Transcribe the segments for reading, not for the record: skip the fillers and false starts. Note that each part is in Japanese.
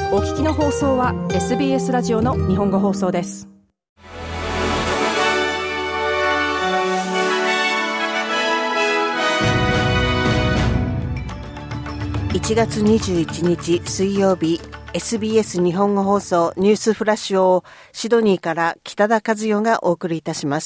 お聞きの放送は SBS ラジオの日本語放送です。 1月21日水曜日、 SBS 日本語放送ニュースフラッシュをシドニーから北田和代がお送りいたします。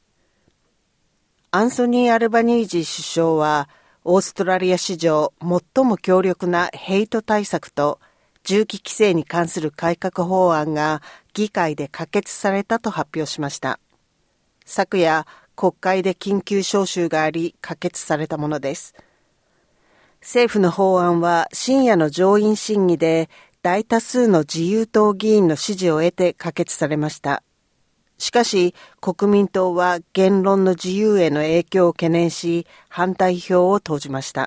アンソニー・アルバニージー首相はオーストラリア史上最も強力なヘイト対策と銃器規制に関する改革法案が議会で可決されたと発表しました。昨夜、国会で緊急招集があり可決されたものです。政府の法案は深夜の上院審議で大多数の自由党議員の支持を得て可決されました。しかし、国民党は言論の自由への影響を懸念し、反対票を投じました。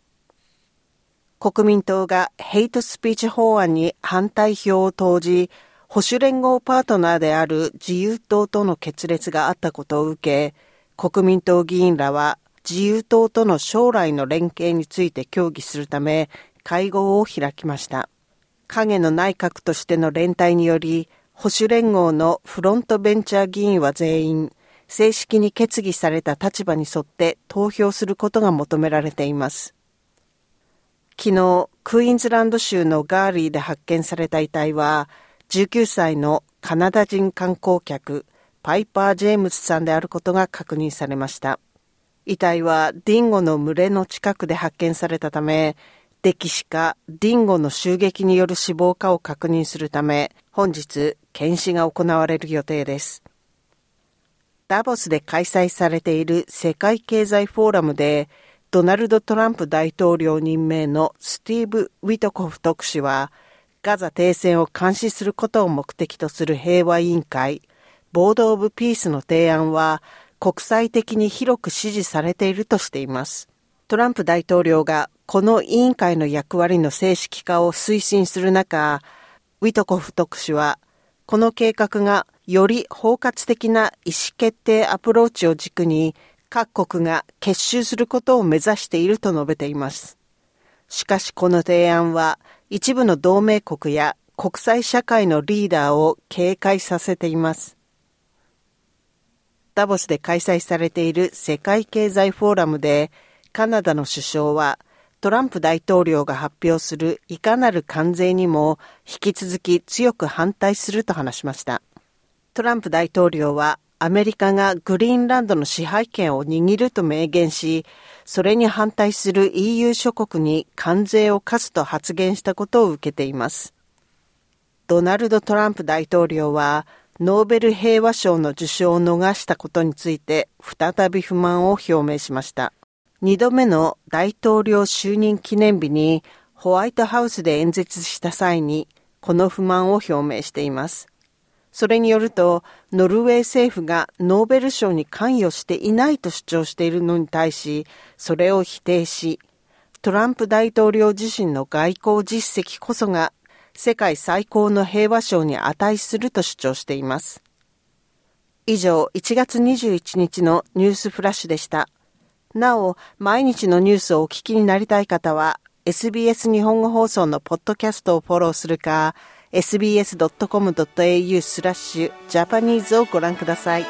国民党がヘイトスピーチ法案に反対票を投じ、保守連合パートナーである自由党との決裂があったことを受け、国民党議員らは自由党との将来の連携について協議するため会合を開きました。影の内閣としての連帯により、保守連合のフロントベンチャー議員は全員、正式に決議された立場に沿って投票することが求められています。昨日、クイーンズランド州のガーリーで発見された遺体は、19歳のカナダ人観光客、パイパー・ジェームスさんであることが確認されました。遺体はディンゴの群れの近くで発見されたため、溺死かディンゴの襲撃による死亡かを確認するため、本日、検視が行われる予定です。ダボスで開催されている世界経済フォーラムで、ドナルド・トランプ大統領任命のスティーブ・ウィトコフ特使は、ガザ停戦を監視することを目的とする平和委員会、ボード・オブ・ピースの提案は、国際的に広く支持されているとしています。トランプ大統領がこの委員会の役割の正式化を推進する中、ウィトコフ特使は、この計画がより包括的な意思決定アプローチを軸に、各国が結集することを目指していると述べています。しかしこの提案は一部の同盟国や国際社会のリーダーを警戒させています。ダボスで開催されている世界経済フォーラムでカナダの首相はトランプ大統領が発表するいかなる関税にも引き続き強く反対すると話しました。トランプ大統領はアメリカがグリーンランドの支配権を握ると明言し、それに反対する EU 諸国に関税を課すと発言したことを受けています。ドナルド・トランプ大統領は、ノーベル平和賞の受賞を逃したことについて再び不満を表明しました。2度目の大統領就任記念日にホワイトハウスで演説した際に、この不満を表明しています。それによると、ノルウェー政府がノーベル賞に関与していないと主張しているのに対し、それを否定し、トランプ大統領自身の外交実績こそが世界最高の平和賞に値すると主張しています。以上、1月21日のニュースフラッシュでした。なお、毎日のニュースをお聞きになりたい方は、SBS 日本語放送のポッドキャストをフォローするか、sbs.com.au/Japanese をご覧ください。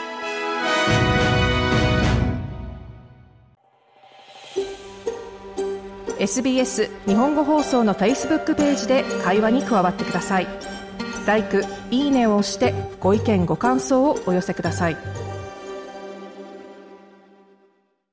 SBS 日本語放送の Facebook ページで会話に加わってください。LIKE、いいねを押してご意見ご感想をお寄せください。